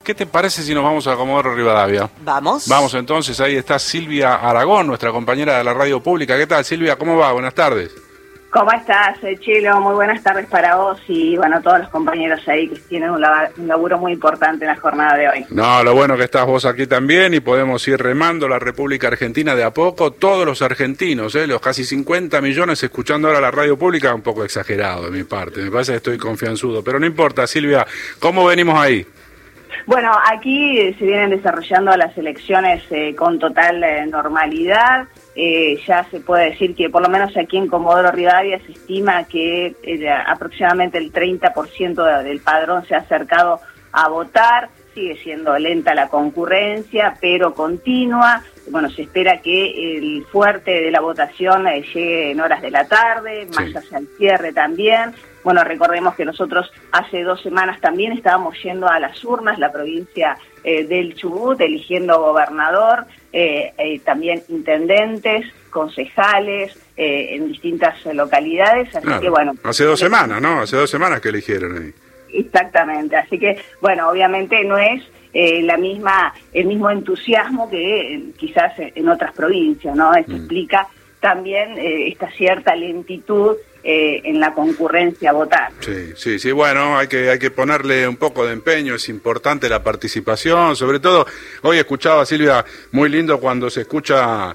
¿qué te parece si nos vamos a Comodoro Rivadavia? Vamos. Vamos entonces, ahí está Silvia Aragón, nuestra compañera de la radio pública. ¿Qué tal, Silvia? ¿Cómo va? Buenas tardes. ¿Cómo estás, Chelo? Muy buenas tardes para vos y, bueno, todos los compañeros ahí que tienen un laburo muy importante en la jornada de hoy. No, lo bueno que estás vos aquí también y podemos ir remando la República Argentina de a poco. Todos los argentinos, los casi 50 millones escuchando ahora la radio pública, un poco exagerado de mi parte. Me parece que estoy confianzudo, pero no importa, Silvia, ¿cómo venimos ahí? Bueno, aquí se vienen desarrollando las elecciones con total normalidad. Ya se puede decir que por lo menos aquí en Comodoro Rivadavia se estima que aproximadamente el 30% del padrón se ha acercado a votar. Sigue siendo lenta la concurrencia, pero continua. Bueno, se espera que el fuerte de la votación llegue en horas de la tarde, más hacia el cierre también. Bueno, recordemos que nosotros hace 2 semanas también estábamos yendo a las urnas, la provincia del Chubut, eligiendo gobernador, también intendentes, concejales, en distintas localidades. Así claro, que bueno. Hace 2 semanas, ¿no? Hace 2 semanas que eligieron ahí. Exactamente, así que, bueno, obviamente no es el mismo entusiasmo que quizás en otras provincias, ¿no? Esto explica también esta cierta lentitud en la concurrencia a votar. Sí, bueno, hay que ponerle un poco de empeño, es importante la participación, sobre todo, hoy escuchaba, Silvia, muy lindo cuando se escucha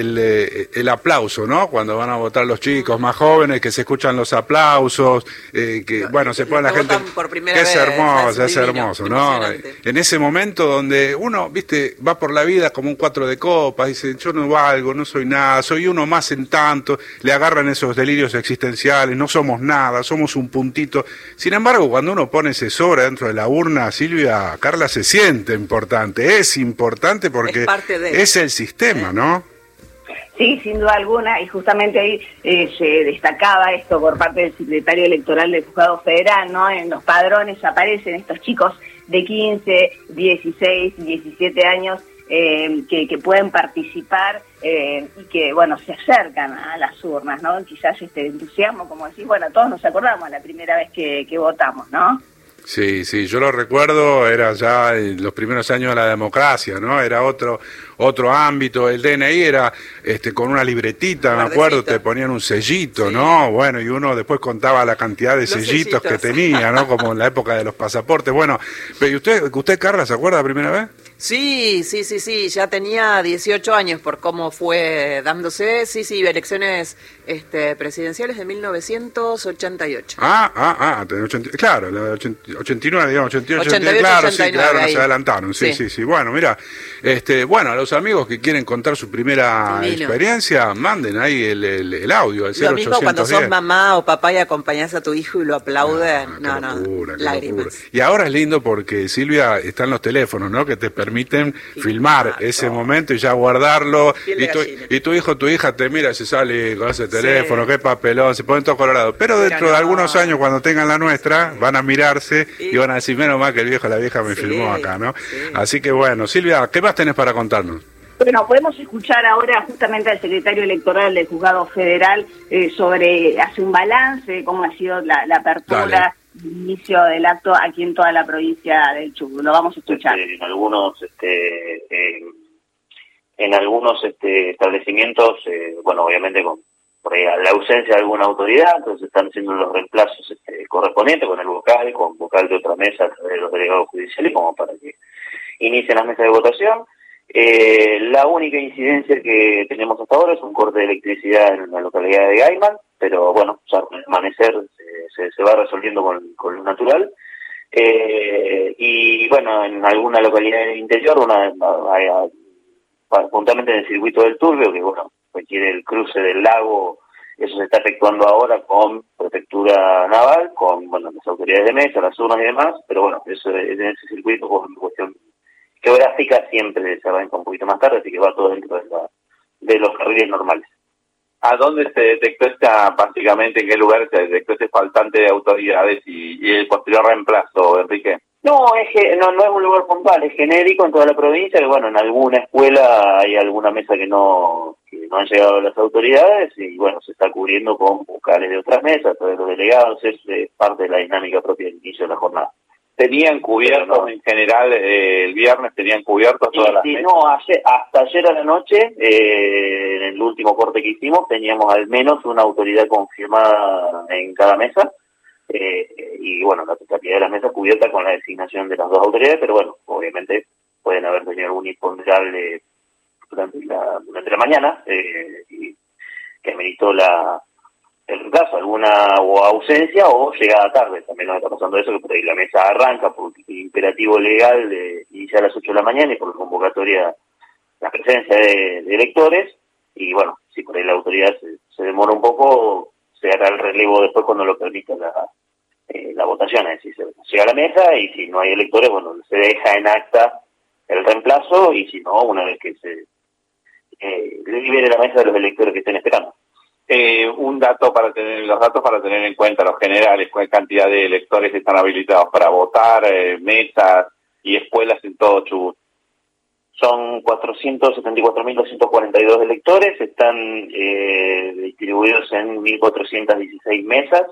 el aplauso, ¿no? Cuando van a votar los chicos más jóvenes, que se escuchan los aplausos, que bueno, se pone la gente, que es hermoso, ¿no? En ese momento donde uno, viste, va por la vida como un 4 de copas, dice, yo no valgo, no soy nada, soy uno más en tanto, le agarran esos delirios existenciales, no somos nada, somos un puntito. Sin embargo, cuando uno pone ese sobre dentro de la urna, Silvia, Carla, se siente importante, es importante porque es el sistema, ¿no? Sí, sin duda alguna, y justamente ahí se destacaba esto por parte del secretario electoral del Juzgado Federal, ¿no? En los padrones aparecen estos chicos de 15, 16, 17 años que pueden participar y que, bueno, se acercan a las urnas, ¿no? Quizás este entusiasmo, como decís, bueno, todos nos acordamos la primera vez que votamos, ¿no? Sí, yo lo recuerdo, era ya en los primeros años de la democracia, ¿no? Era otro ámbito, el DNI era con una libretita, me acuerdo, te ponían un sellito, ¿no? Bueno, y uno después contaba la cantidad de sellitos que tenía, ¿no? Como en la época de los pasaportes. Bueno, pero ¿usted, Carla, se acuerda la primera vez? Sí, ya tenía 18 años por cómo fue dándose, elecciones presidenciales de 1988. Claro, 89, digamos, 88, claro, 89, sí, claro, no se adelantaron, sí. Bueno, mira, a los amigos que quieren contar su primera experiencia, manden ahí el audio, el 0810. Lo mismo cuando sos mamá o papá y acompañás a tu hijo y lo aplauden, lágrimas. Y ahora es lindo porque, Silvia, están los teléfonos, ¿no? Que te permiten filmar ese momento y ya guardarlo, y tu hijo, tu hija te mira y se sale con ese teléfono, qué papelón, se ponen todo colorado. Pero dentro de algunos años, cuando tengan la nuestra, van a mirarse y van a decir, menos mal que el viejo o la vieja me filmó acá, ¿no? Así que bueno, Silvia, ¿qué más tenés para contarnos? Bueno, podemos escuchar ahora justamente al secretario electoral del Juzgado Federal hace un balance de cómo ha sido la apertura, el inicio del acto aquí en toda la provincia del Chubut. Lo vamos a escuchar. En algunos establecimientos, bueno, obviamente por ahí la ausencia de alguna autoridad, entonces están haciendo los reemplazos correspondientes con vocal de otra mesa de los delegados judiciales, como para que inicien las mesas de votación. La única incidencia que tenemos hasta ahora es un corte de electricidad en la localidad de Gaiman, pero bueno, ya con el amanecer se va resolviendo con lo natural. Y bueno, en alguna localidad del interior, puntualmente en el circuito del Turbio, que bueno, requiere el cruce del lago, eso se está efectuando ahora con prefectura naval, con las autoridades de mesa, las urnas y demás, pero bueno, eso en ese circuito por cuestión geográfica siempre se arranca un poquito más tarde, así que va todo dentro de los carriles normales. ¿A dónde se detectó básicamente en qué lugar se detectó ese faltante de autoridades y el posterior reemplazo, Enrique? No es un lugar puntual, es genérico en toda la provincia, que bueno, en alguna escuela hay alguna mesa que no han llegado las autoridades y bueno, se está cubriendo con vocales de otras mesas, de los delegados, es parte de la dinámica propia del inicio de la jornada. ¿Tenían cubiertos en general el viernes? ¿Tenían cubiertos todas las mesas? No, hasta ayer a la noche, en el último corte que hicimos, teníamos al menos una autoridad confirmada en cada mesa. Y bueno, la totalidad de la mesa cubierta con la designación de las dos autoridades, pero bueno, obviamente pueden haber tenido algún imponderable durante la mañana y que ameritó el reemplazo, alguna o ausencia o llegada tarde. También nos está pasando eso, que por ahí la mesa arranca por imperativo legal de iniciar a las 8 de la mañana y por convocatoria, la presencia de electores, y bueno, si por ahí la autoridad se demora un poco, se hará el relevo después cuando lo permita la votación, es decir, se llega a la mesa y si no hay electores, bueno, se deja en acta el reemplazo, y si no, una vez que se libere la mesa de los electores que estén esperando. Los datos para tener en cuenta, los generales, cuál cantidad de electores están habilitados para votar, mesas y escuelas en todo Chubut. Son 474.242 electores, están distribuidos en 1.416 mesas,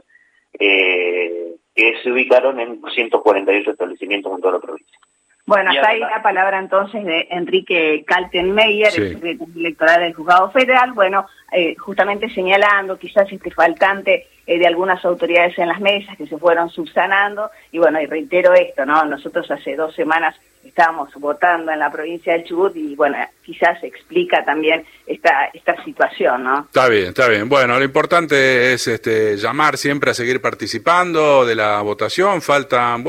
que se ubicaron en 148 establecimientos en toda la provincia. Bueno, hasta ahí la palabra entonces de Enrique Kaltenmeyer, el secretario electoral del Juzgado Federal, bueno, justamente señalando quizás este faltante de algunas autoridades en las mesas que se fueron subsanando, y bueno, y reitero esto, ¿no? Nosotros hace 2 semanas estábamos votando en la provincia del Chubut y bueno, quizás explica también esta situación, ¿no? Está bien. Bueno, lo importante es llamar siempre a seguir participando de la votación. Faltan,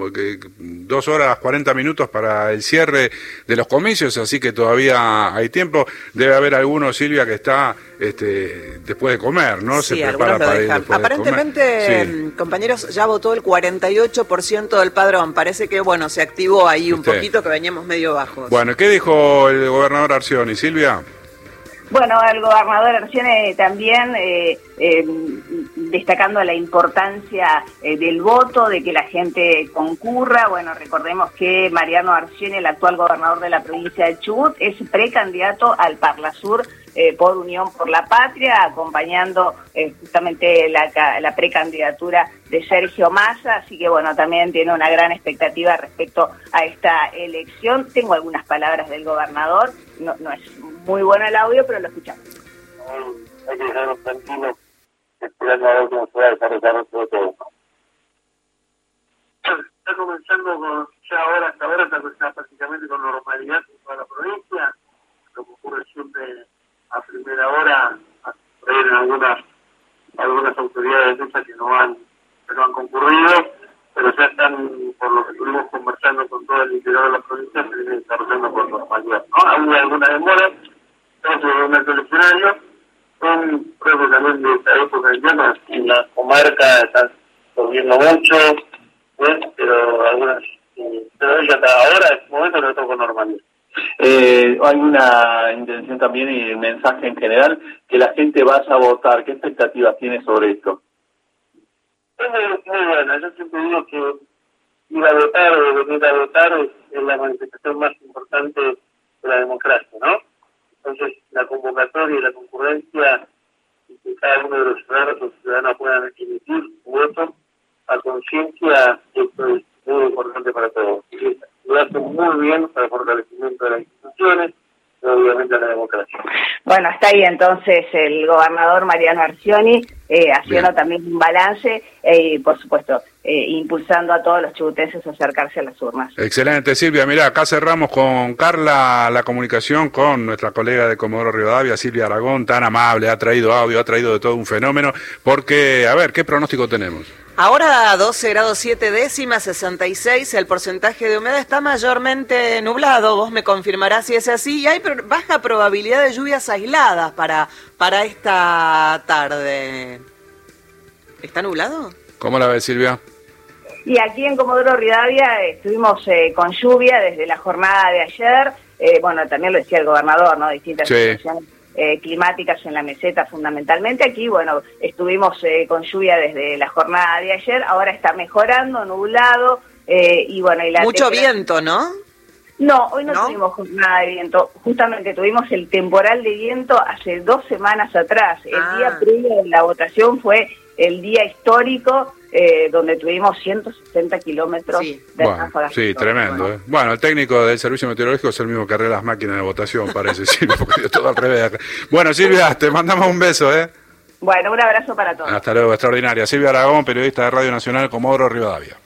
2 horas 40 minutos para el cierre de los comicios, así que todavía hay tiempo. Debe haber alguno, Silvia, que está después de comer, ¿no? Sí, se prepara para ir después aparentemente, de comer. Sí. Compañeros, ya votó el 48% del padrón. Parece que, bueno, se activó ahí un poquito, que veníamos medio bajos. Bueno, ¿qué dijo el gobernador Arcioni, Silvia? Bueno, el gobernador Arcioni también destacando la importancia del voto, de que la gente concurra. Bueno, recordemos que Mariano Arcioni, el actual gobernador de la provincia de Chubut, es precandidato al Parlasur por Unión por la Patria, acompañando justamente la precandidatura de Sergio Massa, así que bueno, también tiene una gran expectativa respecto a esta elección. Tengo algunas palabras del gobernador, no es muy bueno el audio, pero lo escuchamos. Hay que dejarnos tranquilos, esperando a ver cómo se va a desarrollar todo. Está comenzando hasta ahora está prácticamente con normalidad en toda la provincia, lo que ocurre siempre a primera hora, hay algunas autoridades de esas que no han concurrido, pero ya están, por lo que estuvimos conversando con todo el interior de la provincia, se viene desarrollando con normalidad, ¿no? Hay alguna demora, entonces en el momento eleccionario, creo que también de esta época de invierno, en la comarca está lloviendo mucho, pero ya hasta ahora, en este momento, lo toco con normalidad. Hay una intención también y un mensaje en general que la gente vaya a votar. ¿Qué expectativas tiene sobre esto? Es muy buena. Yo siempre digo que ir a votar o venir a votar es la manifestación más importante de la democracia, ¿no? Entonces, la convocatoria y la concurrencia, y que cada uno de los ciudadanos puedan emitir su voto a conciencia, esto es muy importante para todos. Lo hace muy bien para el fortalecimiento de las instituciones y obviamente la democracia. Bueno, hasta ahí entonces el gobernador Mariano Arcioni haciendo también un balance y por supuesto impulsando a todos los chubutenses a acercarse a las urnas. Excelente, Silvia. Mirá, acá cerramos con Carla la comunicación con nuestra colega de Comodoro Rivadavia, Silvia Aragón, tan amable, ha traído audio, ha traído de todo un fenómeno, porque, a ver, ¿qué pronóstico tenemos? Ahora 12 grados 7 décimas, 66, el porcentaje de humedad está mayormente nublado, vos me confirmarás si es así, y hay baja probabilidad de lluvias aisladas para esta tarde. ¿Está nublado? ¿Cómo la ves, Silvia? Y aquí en Comodoro Rivadavia estuvimos con lluvia desde la jornada de ayer, bueno, también lo decía el gobernador, ¿no? Distintas situaciones climáticas en la meseta fundamentalmente. Aquí, bueno, estuvimos con lluvia desde la jornada de ayer, ahora está mejorando, nublado, y bueno... Y mucho viento, ¿no? No, hoy no tuvimos jornada de viento, justamente tuvimos el temporal de viento hace 2 semanas atrás. El día previo de la votación fue el día histórico donde tuvimos 160 kilómetros de ráfagas. Sí, tremendo. Bueno, el técnico del servicio meteorológico es el mismo que arregla las máquinas de votación, parece, Silvia, porque dio todo al revés. Bueno, Silvia, te mandamos un beso, Bueno, un abrazo para todos. Hasta luego, extraordinaria. Silvia Aragón, periodista de Radio Nacional, Comodoro Rivadavia.